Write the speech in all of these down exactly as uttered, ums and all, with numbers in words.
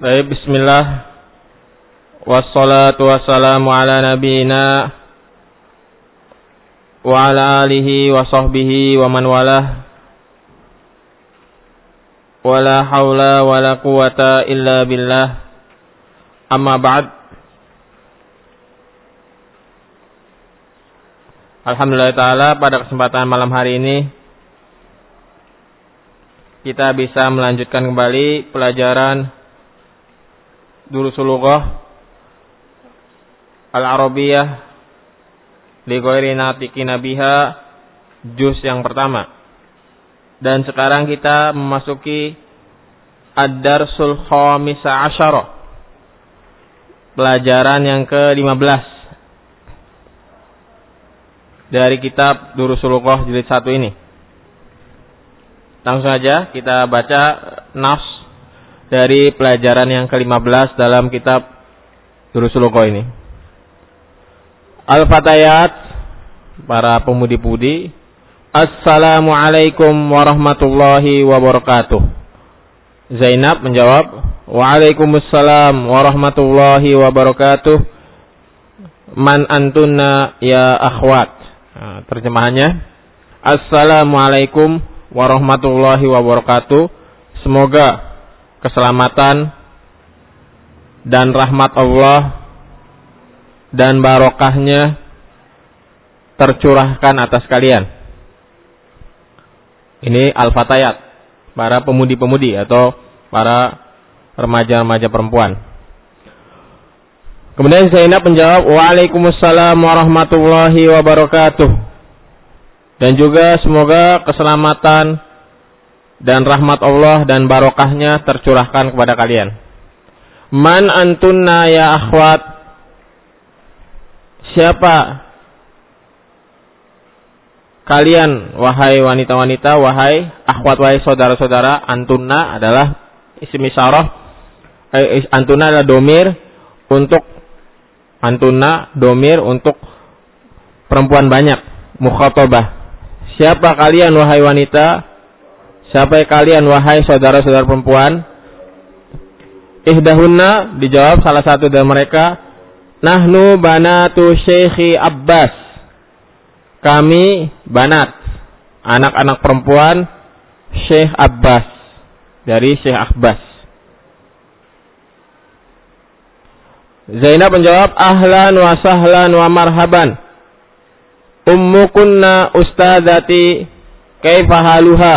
Baik, bismillah. Wassalatu wassalamu ala nabiyina wa ala alihi wa sahbihi wa man walah. Wala hawla wala quwata illa billah. Amma ba'd. Alhamdulillah ta'ala, pada kesempatan malam hari ini kita bisa melanjutkan kembali pelajaran Durusul Lughah Al-Arabiyah li ghairi natiqina biha, juz yang pertama. Dan sekarang kita memasuki Ad-Darsul Khamisa Asyara, pelajaran yang ke lima belas dari kitab Durusul Lughah jilid satu ini. Langsung saja kita baca nas dari pelajaran yang ke lima belas dalam kitab Durusul Lughah ini. Al-Fatayat, para pemudi-pudi. Assalamualaikum warahmatullahi wabarakatuh. Zainab menjawab, Waalaikumsalam warahmatullahi wabarakatuh. Man antunna ya akhwat. Nah, terjemahannya, Assalamualaikum warahmatullahi wabarakatuh. Semoga keselamatan dan rahmat Allah dan barokahnya tercurahkan atas kalian. Ini Al-Fatayat, para pemudi-pemudi atau para remaja-remaja perempuan. Kemudian Zainab menjawab, Waalaikumsalam warahmatullahi wabarakatuh. Dan juga semoga keselamatan dan rahmat Allah dan barokahnya tercurahkan kepada kalian. Man antunna ya akhwat. Siapa kalian wahai wanita-wanita, wahai akhwat, wahai saudara-saudara. Antunna adalah isim isyarah. Eh, antunna adalah domir untuk antunna, domir untuk perempuan banyak, mukhatabah. Siapa kalian wahai wanita? Siapa kalian wahai saudara-saudara perempuan? Ihdahunna, dijawab salah satu dari mereka, Nahnu banatu Syekhi Abbas. Kami banat, anak-anak perempuan Syekh Abbas, dari Syekh Abbas. Zainab menjawab, Ahlan wa sahlan wa marhaban. Ummukunna ustadzati kaifa haluha.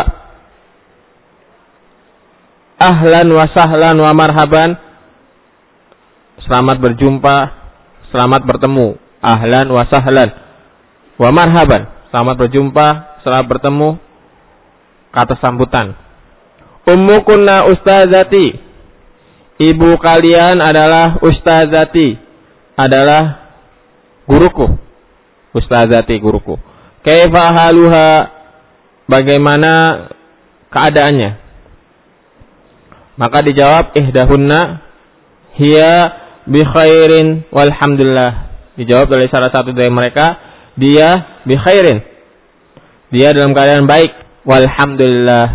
Ahlan wa sahlan wa marhaban. Selamat berjumpa, selamat bertemu. Ahlan wa sahlan wa marhaban. Selamat berjumpa, selamat bertemu, kata sambutan. Ummukunna ustadzati. Ibu kalian adalah ustadzati, adalah guruku. Ustadzati, guruku. Kaifa haluha. Bagaimana keadaannya? Maka dijawab, ihdahunna hiya bi khairin walhamdulillah. Dijawab oleh salah satu dari mereka, dia bi khairin. Dia dalam keadaan baik, walhamdulillah.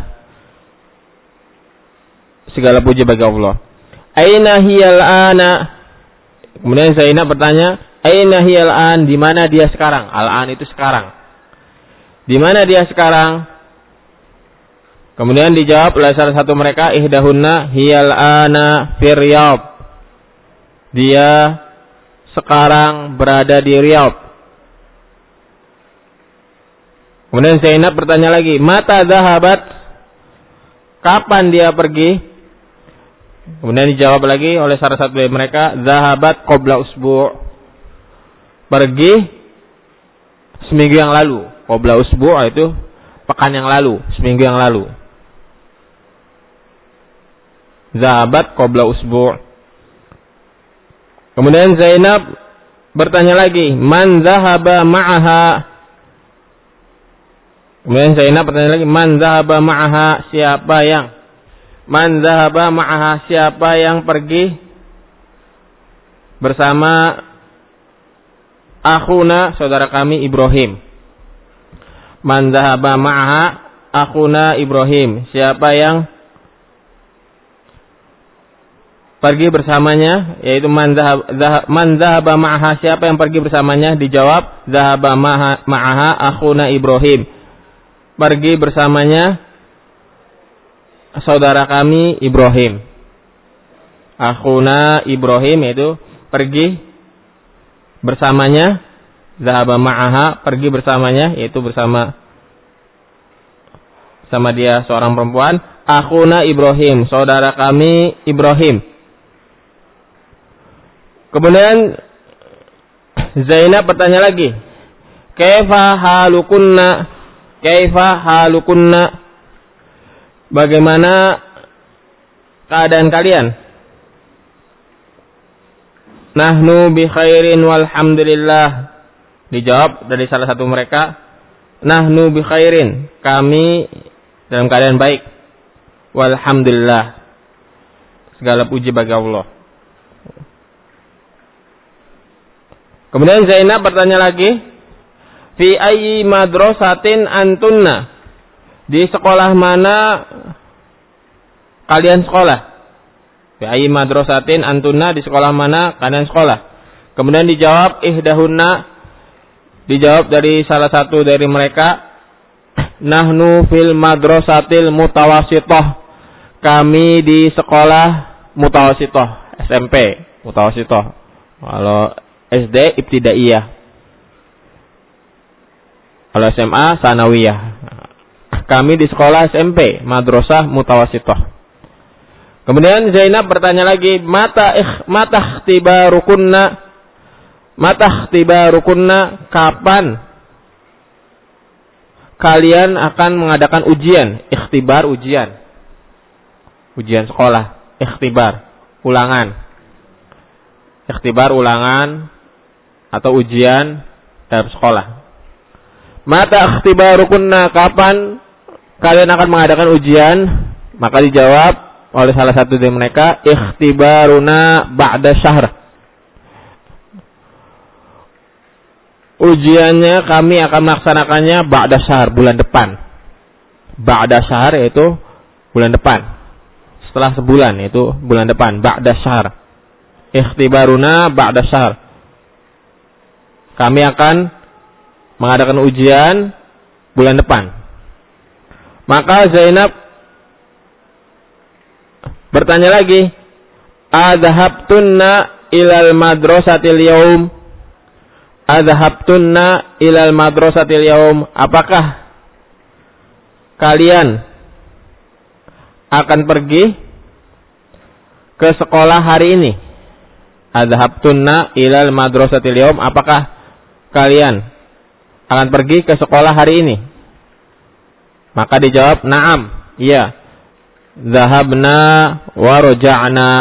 Segala puji bagi Allah. Aina hiyal ana. Kemudian Zainab bertanya, aina hiyal an, di mana dia sekarang? Al-an itu sekarang. Di mana dia sekarang? Kemudian dijawab oleh salah satu mereka, ihdahunna hiyal ana fir Riyadh. Dia sekarang berada di Riyadh. Kemudian Zainab bertanya lagi, mata dhahabat? Kapan dia pergi? Kemudian dijawab lagi oleh salah satu dari mereka, dhahabat qabla usbu'. Pergi seminggu yang lalu. Qabla usbu' itu pekan yang lalu, seminggu yang lalu. Zahabat qabla usbu'. Kemudian Zainab bertanya lagi, man zahaba ma'aha? Kemudian Zainab bertanya lagi, man zahaba ma'aha? Siapa yang Man zahaba ma'aha? Siapa yang pergi bersama akhuna, saudara kami Ibrahim? Man zahaba ma'aha akhuna Ibrahim? Siapa yang pergi bersamanya, yaitu man zahab, zahab, man zahaba ma'aha, siapa yang pergi bersamanya? Dijawab zahaba ma'aha, ma'aha akhuna Ibrahim, pergi bersamanya saudara kami Ibrahim. Akhuna Ibrahim itu pergi bersamanya, zahaba ma'aha, pergi bersamanya, yaitu bersama sama dia seorang perempuan. Akhuna Ibrahim, saudara kami Ibrahim. Kemudian Zainab bertanya lagi, kaifa halukunna, kaifa halukunna, bagaimana keadaan kalian? Nahnu bi khairin walhamdulillah. Dijawab dari salah satu mereka, nahnu bi khairin, kami dalam keadaan baik. Walhamdulillah, segala puji bagi Allah. Kemudian Zainab bertanya lagi, fi ayyi madrasatin antunna, di sekolah mana kalian sekolah? Fi ayyi madrasatin antunna, di sekolah mana kalian sekolah? Kemudian dijawab ihdahunna, dijawab dari salah satu dari mereka, nahnu fil madrasatil mutawasithah, kami di sekolah mutawasithah, S M P mutawasithah. Kalau S D ibtidaiyah, kalau S M A sanawiyah. Kami di sekolah S M P madrasah mutawasithah. Kemudian Zainab bertanya lagi, mata ikh mata ikhtibarukunna, mata ikhtibarukunna, kapan kalian akan mengadakan ujian? Ikhtibar ujian, ujian sekolah, ikhtibar ulangan, ikhtibar ulangan atau ujian dalam sekolah. Mata ikhtibarukunna, kapan kalian akan mengadakan ujian? Maka dijawab oleh salah satu dari mereka, ikhtibaruna ba'da syahr, ujiannya kami akan melaksanakannya ba'da syahr, bulan depan. Ba'da syahr yaitu bulan depan, setelah sebulan, yaitu bulan depan. Ba'da syahr, ikhtibaruna ba'da syahr, kami akan mengadakan ujian bulan depan. Maka Zainab bertanya lagi, adhabtunna ilal madrasatil yaum, adhabtunna ilal madrasatil yaum, apakah kalian akan pergi ke sekolah hari ini? Adhabtunna ilal madrasatil yaum, apakah kalian akan pergi ke sekolah hari ini? Maka dijawab, na'am, iya. Zahabna wa raja'na,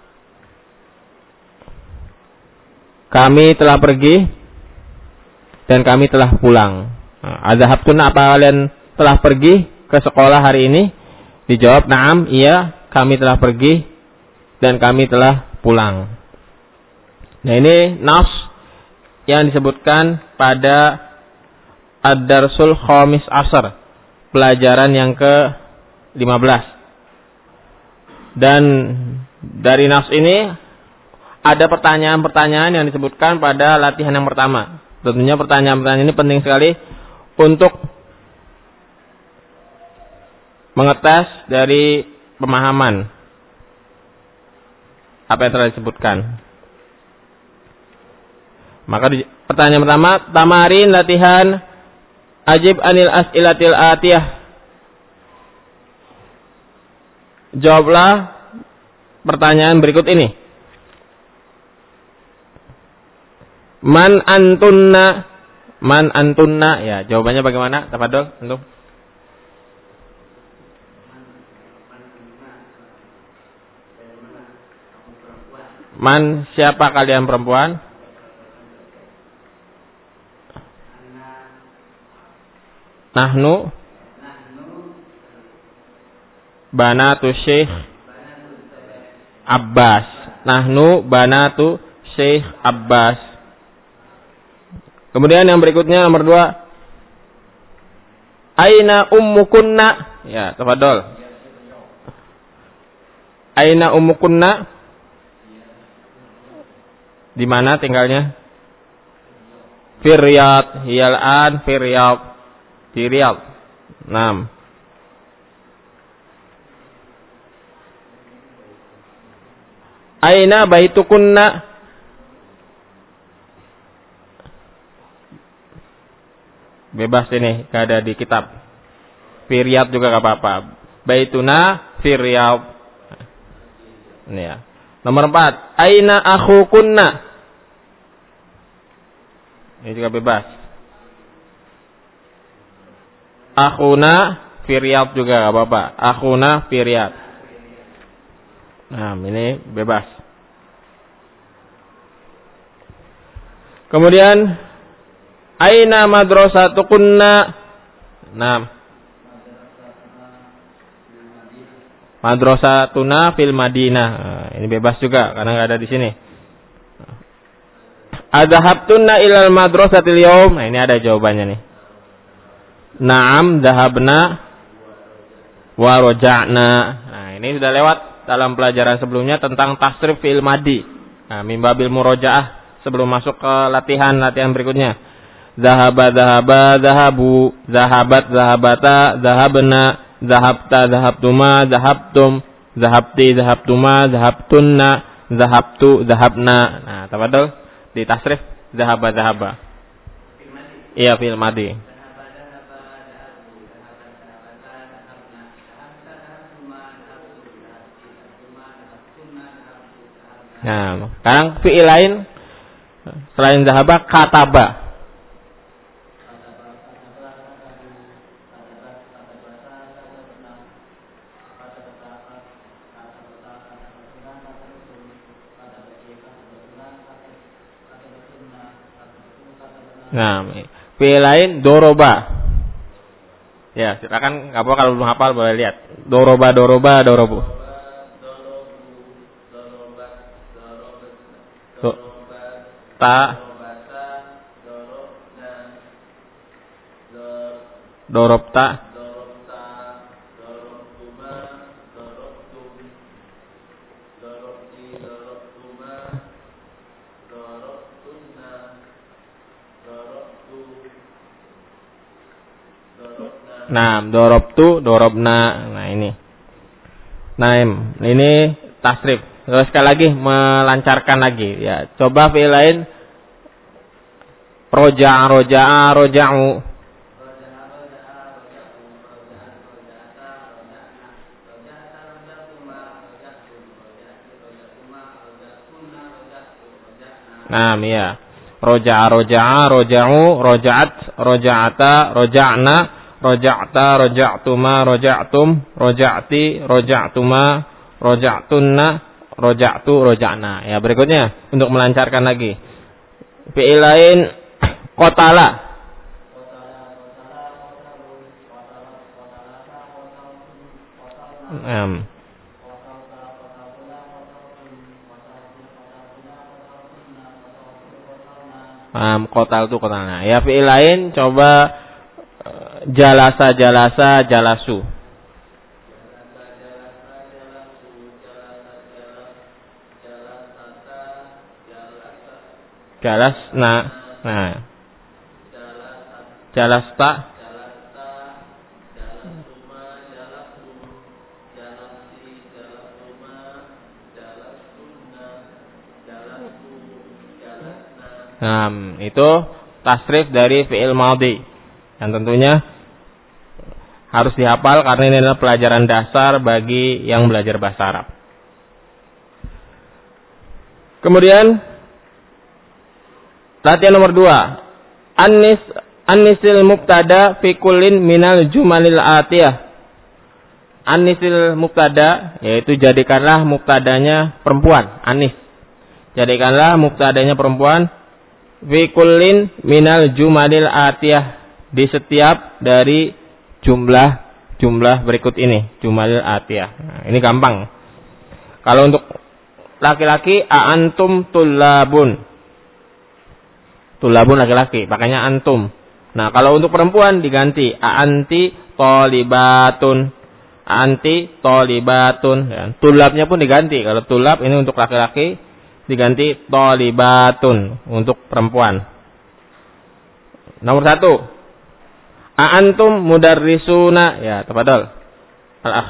kami telah pergi dan kami telah pulang. Adhabtunna, apa kalian telah pergi ke sekolah hari ini? Dijawab, na'am, iya, kami telah pergi dan kami telah pulang. Nah, ini nas yang disebutkan pada Ad-Darsul Khamis Asar, pelajaran yang ke lima belas. Dan dari nas ini ada pertanyaan-pertanyaan yang disebutkan pada latihan yang pertama. Tentunya pertanyaan-pertanyaan ini penting sekali untuk mengetes dari pemahaman apa yang telah disebutkan. Maka di, pertanyaan pertama, tamarin latihan, ajib anil as'ilatil atiyah. Jawablah pertanyaan berikut ini. Man antunna, man antunna, ya jawabannya bagaimana? Tafadhol, antum. Man, siapa kalian perempuan? Nahnu banatu Syekh Abbas. Nahnu banatu Syekh Abbas. Kemudian yang berikutnya nomor dua, aina ummukunna? Ya, tafadhol. Aina ummukunna? Di mana tinggalnya? Fi Riyadh, hiyal an fi Riyadh. Di Riyadh. Naam. Aina baitukunna? Bebas ini, gak ada di kitab. Fi Riyadh juga gak apa-apa. Baituna fi Riyadh. Ini ya. Nomor empat. Aina akhukunna? Ini juga bebas. Akhuna fi Riyadh juga gak apa-apa. Akhuna fi Riyadh. Nah, ini bebas. Kemudian aina madrasatukunna? Nah. Madrasatuna fil Madinah. Nah, ini bebas juga karena enggak ada di sini. Adhabtunna ilal madrasatil yaum? Nah, ini ada jawabannya nih. Naam dhahabna wa raja'na. Nah, ini sudah lewat dalam pelajaran sebelumnya tentang tasrif fi'il madi. Nah, mim babil murojaah sebelum masuk ke latihan-latihan berikutnya. Zahaba zahaba zahabu, zahabat zahabata, zahabna, zahabta zahabtuma, zahabtum, zahabti zahabtuma, zahabtunna, zahabtu zahabna. Nah, tafadhol di tasrif zahaba zahaba. Iya, fi'il madi. Nah, sekarang fi'il lain selain zahaba, kataba. Nah, fi'il lain doroba. Ya, silakan apa kalau belum hafal boleh lihat. Doroba, doroba, dorobu. Ta dorobta Nah, dorobtu, dorobna. Nah, ini. Naim, ini tasrif. Terus sekali lagi melancarkan lagi ya. Coba fi'il lain roja'a, roja'a, roja'u. Nah, ya. Roja'a, roja'a, roja'u, roja'at, roja'ata, roja'na, roja'ta, roja'tuma, roja'tum, roja'ti, roja'tuma, roja'tunna, roja'tu, roja'na. Ya, berikutnya untuk melancarkan lagi. Fi'il lain qatala. Um. Um, qatal tu qatalna. Ya, fi'il lain coba jalasa, jalasa, jalasu. Jalas, nah, nah, jalasta, nah, itu tasrif dari fi'il madhi yang tentunya harus dihafal karena ini adalah pelajaran dasar bagi yang belajar bahasa Arab. Kemudian latihan nomor dua. Anis anisil mubtada fi kullin minal jumalil atiyah. Anisil mubtada yaitu jadikanlah mubtadanya perempuan, anis. Jadikanlah mubtadanya perempuan fi kullin minal jumalil atiyah di setiap dari jumlah-jumlah berikut ini, jumalil atiyah. Nah, ini gampang. Kalau untuk laki-laki a'antum tullabun. Tulabun laki-laki, pakainya antum. Nah, kalau untuk perempuan diganti anti tolibatun. Anti tolibatun. Ya. Tulabnya pun diganti. Kalau tulab ini untuk laki-laki, diganti thalibatun untuk perempuan. Nomor satu. A'antum mudarrisuna. Ya, tafadhol. Al-akh.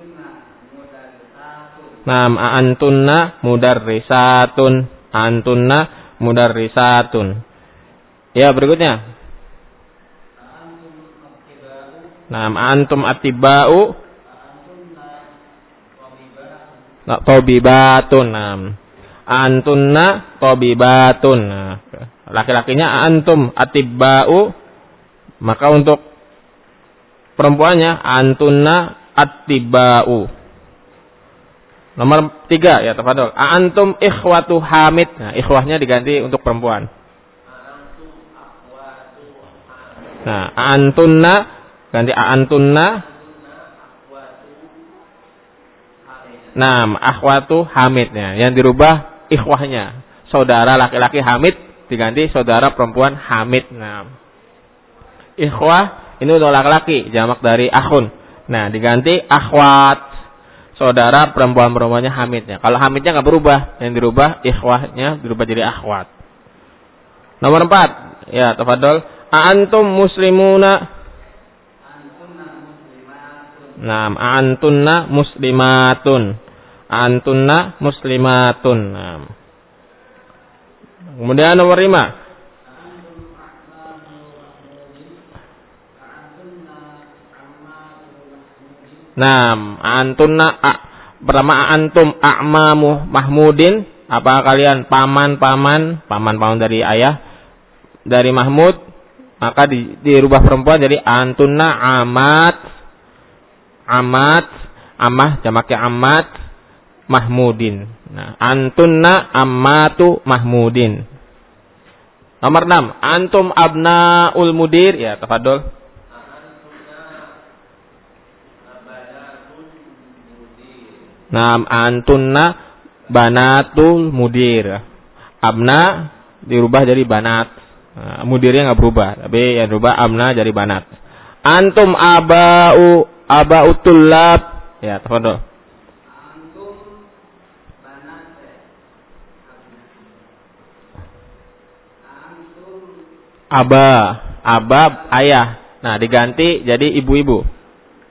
Naam, a'antunna mudarrisatun. Antunna mudarrisatun. Ya, berikutnya. Naam, antum attiba'u. Tabibatun. Naam. Antunna tabibatun. Nah, laki-lakinya antum atibba'u, maka untuk perempuannya antunna attiba'u. Nomor tiga, ya tafadhol. Antum ikhwatu hamid. Nah, ikhwahnya diganti untuk perempuan. Nah, antunna ganti antunna. Nah, akhwatu hamidnya yang dirubah ikhwahnya. Saudara laki-laki hamid diganti saudara perempuan hamid. Nah, ikhwah ini udah laki-laki, jamak dari akhun. Nah, diganti akhwat. Saudara perempuan-perempuannya hamidnya. Kalau hamidnya nggak berubah, yang dirubah ikhwahnya dirubah jadi akhwat. Nomor empat, ya tafadhol. Antum muslimuna. Nah, antunna muslimatun. Antunna muslimatun. Nah. Kemudian nomor lima. Nah, antunna a, pertama antum a'mamu mahmudin, apa kalian paman-paman, paman-paman dari ayah dari Mahmud, maka di, dirubah perempuan jadi antunna amat, amat, amah jamaknya amat mahmudin. Nah, antunna ammatu mahmudin. Nomor enam, antum abnaul mudir, ya tafadhol. Nah, antunna banatul mudir. Abna dirubah jadi banat. Nah, mudirnya nggak berubah, tapi yang berubah abna jadi banat. Antum abau abautullab. Ya, tafadhol. Antum banat. Antum aba, aba ayah. Nah, diganti jadi ibu-ibu.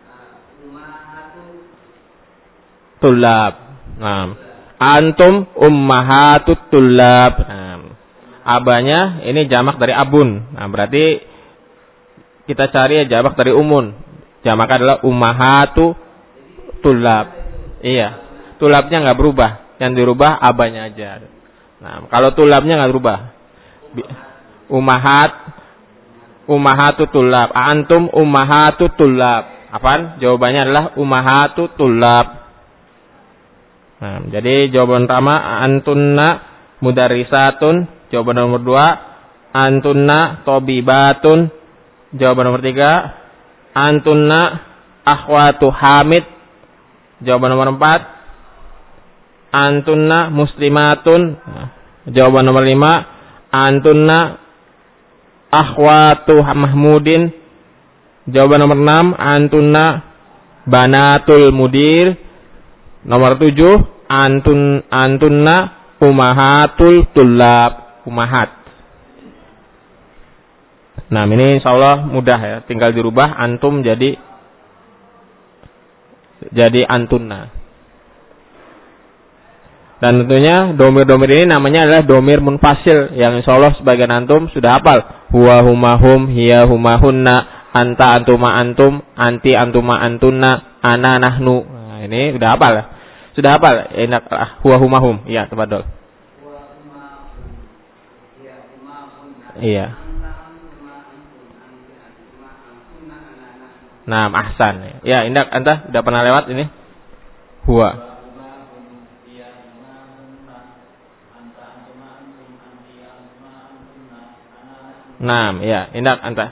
Tulab. Nah, antum ummahatut tulab. Nah, abanya ini jamak dari abun. Nah, berarti kita cari ya jamak dari umun. Jamak adalah ummahatu tulab. Iya. Tulabnya nggak berubah. Yang dirubah abanya aja. Nah, kalau tulabnya nggak berubah. Ummahat ummahatu tulab. Antum ummahatu tulab. Apaan? Jawabannya adalah ummahatu tulab. Nah, jadi jawaban pertama antunna mudarrisatun, jawaban nomor dua antunna tabibatun, jawaban nomor tiga antunna akhwatu hamid, jawaban nomor empat antunna muslimatun, nah, jawaban nomor lima antunna akhwatu mahmudin, jawaban nomor enam antunna banatul mudir. Nomor tujuh, antun antunna umahatul tulab, umahat. Nah, ini insyaallah mudah ya, tinggal dirubah antum jadi jadi antunna. Dan tentunya domir-domir ini namanya adalah domir munfasil yang insyaallah sebagian antum sudah hafal. Huwa huma hum, hiya huma hunna, anta antuma antum, anti antuma antunna, ana nahnu. Ini udah hafal ya? Sudah hafal? Enak. Huwa humahum. Iya, tafadhol. Iya. Nah, ahsan. Ya, Indak, anta udah pernah lewat ini? Huwa. Nah, ya, Indak, anta.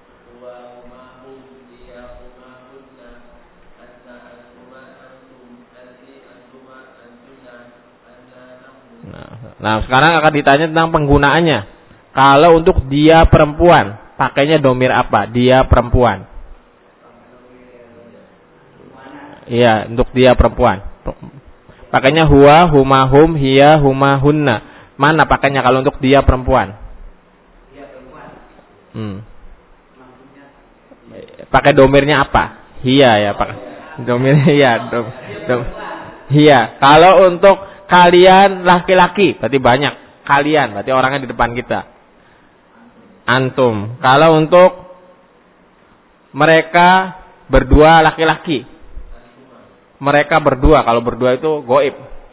Nah, sekarang akan ditanya tentang penggunaannya. Kalau untuk dia perempuan, pakainya domir apa? Dia perempuan. Iya, untuk dia perempuan. Pakainya huwa, huma, hum, hiya, huma, hunna. Mana pakainya kalau untuk dia perempuan? Dia perempuan. Hmm. Pakai domirnya apa? Hiya ya, pakai domirnya hiya, dom, dom, hiya. Kalau untuk kalian laki-laki, berarti banyak. Kalian, berarti orangnya di depan kita. Antum. Kalau untuk mereka berdua laki-laki, mereka berdua. Kalau berdua itu goib.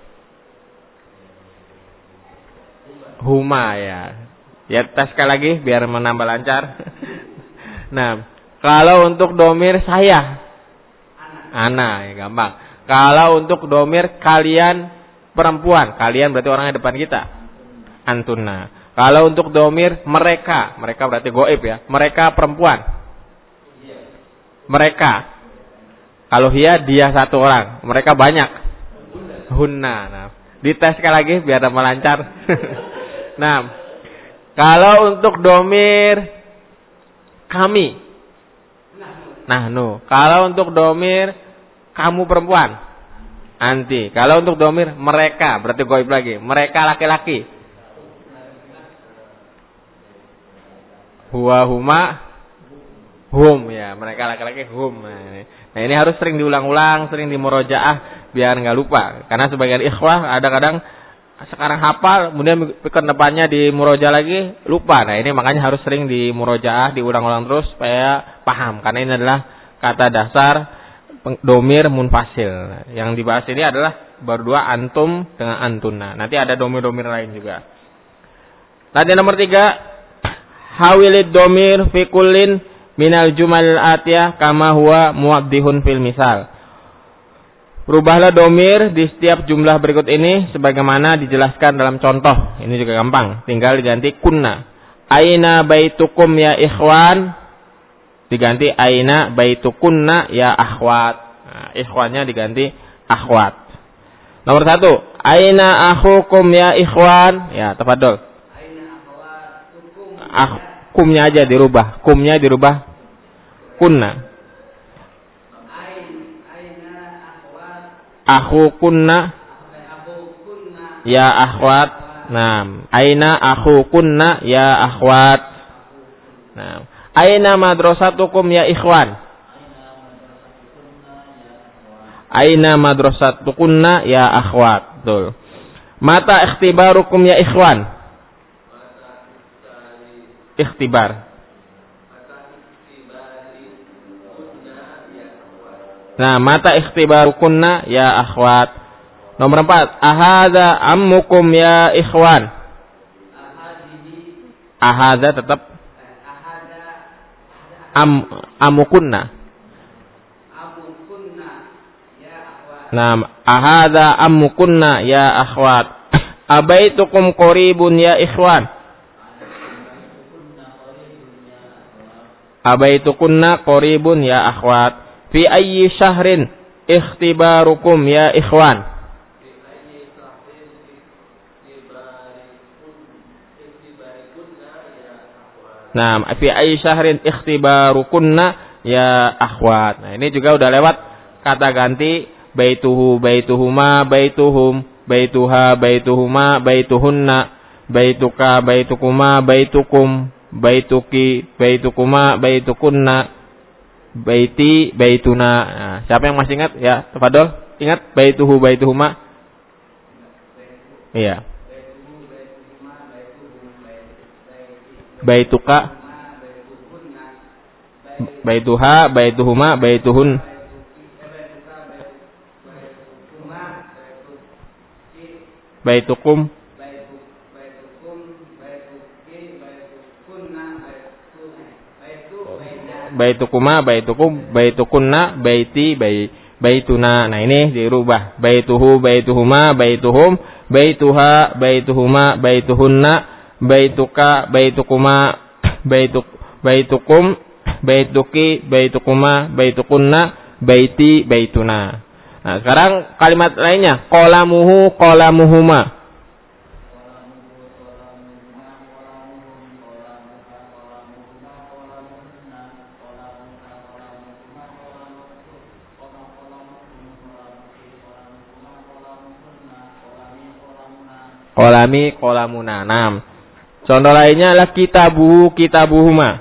Huma ya. Ya tes sekali lagi biar menambah lancar. Nah, kalau untuk domir saya, ana ya gampang. Kalau untuk domir kalian perempuan, kalian berarti orangnya depan kita. Antuna. Kalau untuk domir mereka, mereka berarti goib ya. Mereka perempuan. Mereka. Kalau hiya dia satu orang, mereka banyak. Hunna. Nah, dites sekali lagi biar tambah lancar. Nah, kalau untuk domir kami, nah nu. Kalau untuk domir kamu perempuan, anti. Kalau untuk domir mereka, berarti goib lagi. Mereka laki-laki. Huwa, huma, hum ya. Mereka laki-laki hum. Nah ini. Nah ini harus sering diulang-ulang, sering dimurojaah biar nggak lupa. Karena sebagian ikhwah ada kadang sekarang hafal, kemudian ke depannya di murojaah lagi lupa. Nah ini makanya harus sering di murojaah, diulang-ulang terus supaya paham. Karena ini adalah kata dasar domir munfasil. Yang dibahas ini adalah berdua antum dengan antuna. Nanti ada domir-domir lain juga. Nanti nomor tiga, hawilid domir fi kullin minal jumal atiyah kama huwa muwaddihun fil misal. Rubahlah domir di setiap jumlah berikut ini sebagaimana dijelaskan dalam contoh. Ini juga gampang. Tinggal diganti kunna. Aina baitukum ya ikhwan. Diganti aina baitukunna ya akhwat. Nah, ikhwannya diganti akhwat. Nomor satu. Aina akhukum ya ikhwan. Ya, tafadhol. Aina akhwatukum. Ah, kumnya aja dirubah. Kumnya dirubah kunna. Akhu kunna ya akhwat. Nah, aina akhu kunna ya akhwat. Nah, aina madrasatukum ya ikhwan. Aina madrasatukunna ya akhwat. Betul. Mata ikhtibarukum ya ikhwan. Ikhtibar. Nah, mata ikhtibarukunna ya akhwat. Nomor empat, ahadza ammukum ya ikhwan. Ahadza tetap am amukunna. Nah, ahadza ammukunna ya akhwat. Abaitukum qaribun ya ikhwan. Abaitukunna qaribun ya akhwat. Fi ayyi syahrin ikhtibarukum ya ikhwan. Nah, fi ayyi syahrin ikhtibarukunna ya akhwat. Nah, ini juga udah lewat kata ganti baituhu, baituhuma, baituhum, baituha, baituhuma, baituhunna, baituka, baitukuma, baitukum, baituki, baitukuma, baitukunna, baiti, baituna. Nah, siapa yang masih ingat? Ya, tafadhol. Ingat baituhu, baituhuma? Iya. Baituka, baituha, baituhuma, baituhun. Baitukum, baitukuma, baitukum, baitukunna, baiti, bai, baituna. Nah, ini dirubah. Baituhu, baituhuma, baituhum, baituha, baituhuma, baituhunna, baituka, baitukuma, baituk, baitukum, baituki, baitukuma, baitukunna, baiti, baituna. Nah, sekarang kalimat lainnya. Qalamuhu, qalamuhuma. Kolami, kolamuna. Nah, contoh lainnya adalah kitabuhu, kitabuhuma.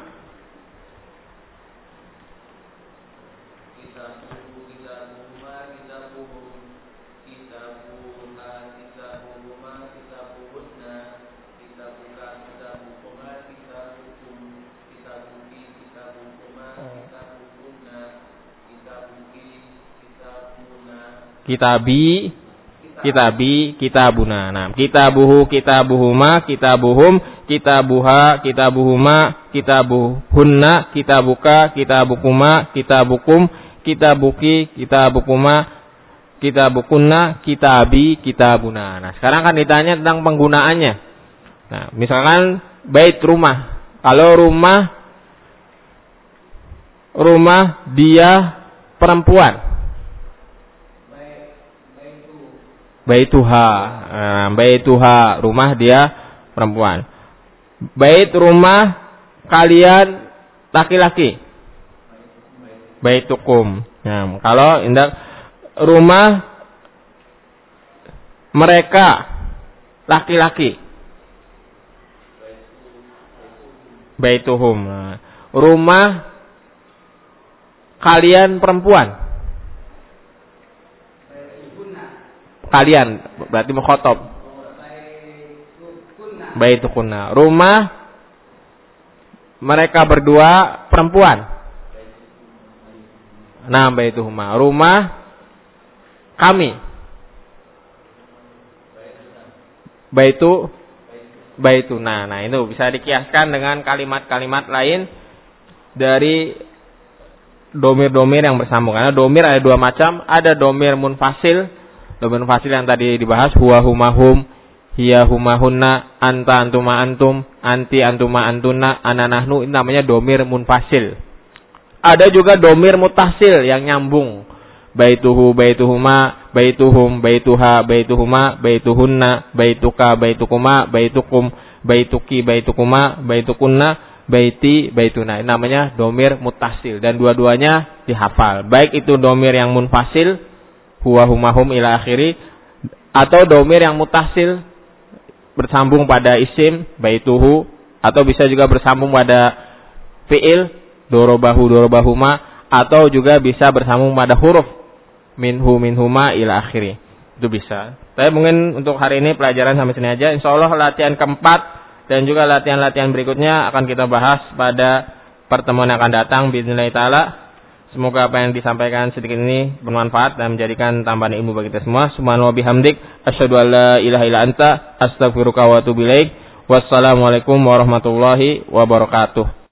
Kitabi, kitabi, kitabuna. Nah, kitabuhu, kitabuhuma, kitabuhum, kitabuha, kitabuhuma, kitabuhunna, kitabuka, kitabukuma, kitabukum, kitabuki, kitabukuma, kitabukunna, kitabi, kitabuna. Nah, sekarang kan ditanya tentang penggunaannya. Nah, misalkan bait rumah. Kalau rumah rumah dia perempuan. Baituha, nah, baituha, rumah dia perempuan. Bait rumah kalian laki-laki. Baitukum. Nah, kalau indah rumah mereka laki-laki. Baituhum. Nah, rumah kalian perempuan. Kalian berarti mukhatab. Baitukunna. Rumah mereka berdua perempuan. Nah, baituhuma. Rumah kami. Baitu baituna. Nah, itu bisa dikiaskan dengan kalimat-kalimat lain dari domir-domir yang bersambung. Karena domir ada dua macam, ada domir munfasil. Domir fasil yang tadi dibahas, huwa humahum, hiya humahunna, anta antuma antum, anti antuma antuna, ana nahnu, ini namanya domir munfasil. Ada juga domir mutasil yang nyambung. Baituhu, baituhuma, baituhum, baituha, baituhuma, baituhunna, baituka, baitukuma, baitukum, baituki, baitukuma, baitukunna, baiti, baituna. Ini namanya domir mutasil. Dan dua-duanya dihafal. Baik itu domir yang munfasil, huwa humahum ila akhiri, atau domir yang mutasil bersambung pada isim baituhu, atau bisa juga bersambung pada fiil dorobahu dorobahuma, atau juga bisa bersambung pada huruf minhu minhuma ila akhiri. Itu bisa. Tapi mungkin untuk hari ini pelajaran sampai sini aja. Insyaallah latihan keempat dan juga latihan-latihan berikutnya akan kita bahas pada pertemuan yang akan datang bismillah taala. Semoga apa yang disampaikan sedikit ini bermanfaat dan menjadikan tambahan ilmu bagi kita semua. Subhanallah bihamdik, asyhadu an la ilaha illa anta, astaghfiruka wa atubu ilaik. Wassalamualaikum warahmatullahi wabarakatuh.